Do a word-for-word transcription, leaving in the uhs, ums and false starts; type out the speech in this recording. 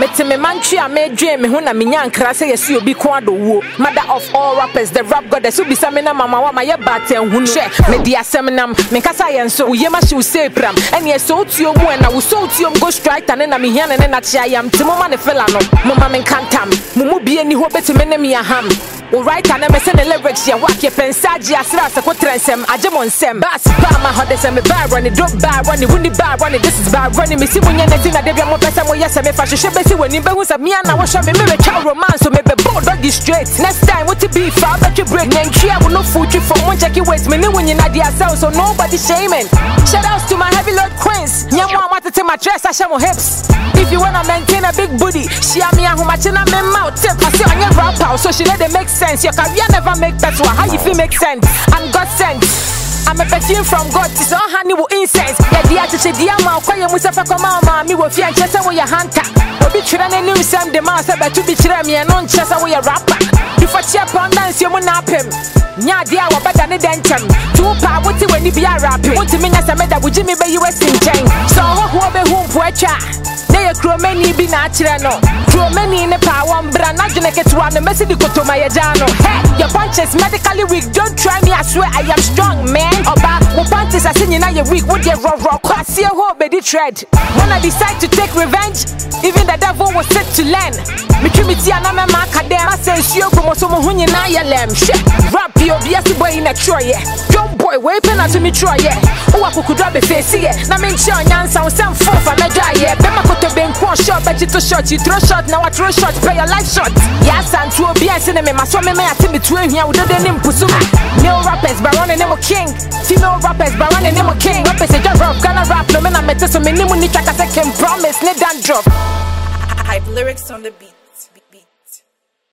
Mete me mantri a me dwe me ho na me nyankra se yesi obi ko adowo. Mother of all rappers, the rap goddess who be some na mama wa ma ye bate hunu. She me di asem nam me kasa ye nso wo ye ma hye say pram. Ene ye so tuo mu na wo so tuo go strike and na me hia ne na chia yam ti mo ma ne fela no. Mo ma me kantam. Mo mu bi ani ho betime na me aham. O right and me say the lyrics ya wak ye pensaji asra se ko trensem ajemon sem. Bass ba ma ho de se me ba run it, don't ba run it, wuni ba run it, this is ba run it. Me si munya na na de bia mo pesa mo yesa me fa hwehwe besi wani be hu sa me na wo hwe me me twa romance so me be bold doggy straight. Next time what to be fa bet you break nantria wo no food for one check it wait me ne wunyi na dia sell so nobody shaming. Shout outs to my heavy load queens. Nyamo amata te my dress I show my hips. If you wanna maintain a big booty, share me a humachi na me mouth tip. I say on your rap house so she let it make sense. Your career never make that one. How you feel make sense? I'm God sent. I'm a perfume from God. It's all honey with incense. Yeah, the attitude, the amount. Why you must have come out, me with fear just away your hunter. Obi chira ne new sam the master, but to be chira me and non just away a rapper. If I cheer on dance, you will nap him. Nya dia wa better than dentam. Two pa what when you be a rapper. Want to mean as a meda with Jimmy be you in chain. So who be whom poetra. They are crew many be natural no. Crew many in the power one brand not gonna get one the message go to my jano. Hey, your punches medically weak. Don't try me, I swear I am strong, man. Oba, my punches are singing now you're weak. What you rock rock? I see a whole baby tread. When I decide to take revenge, even the devil was set to learn. Me trimity and I'm a macadam. I say you go so muhunya na ya lem. Shit, rap your B S boy in a troy. Young boy, wait pen to me try yeah. Oh, I could grab a face here. Na me sure yan sound some four for me die yeah. Bema koto ben kwa shot, bet you to shot. You throw shot, now I throw shot, play a life shot. Yes, and two B S in me, my swam me, I think between here with the name Pusuma. Male rappers, Baron and Nemo King. Female rappers, Baron and Nemo King. Rappers, a job rap, gonna rap, no man, I met so many money track, I can promise, let that drop. Hype lyrics on the beat.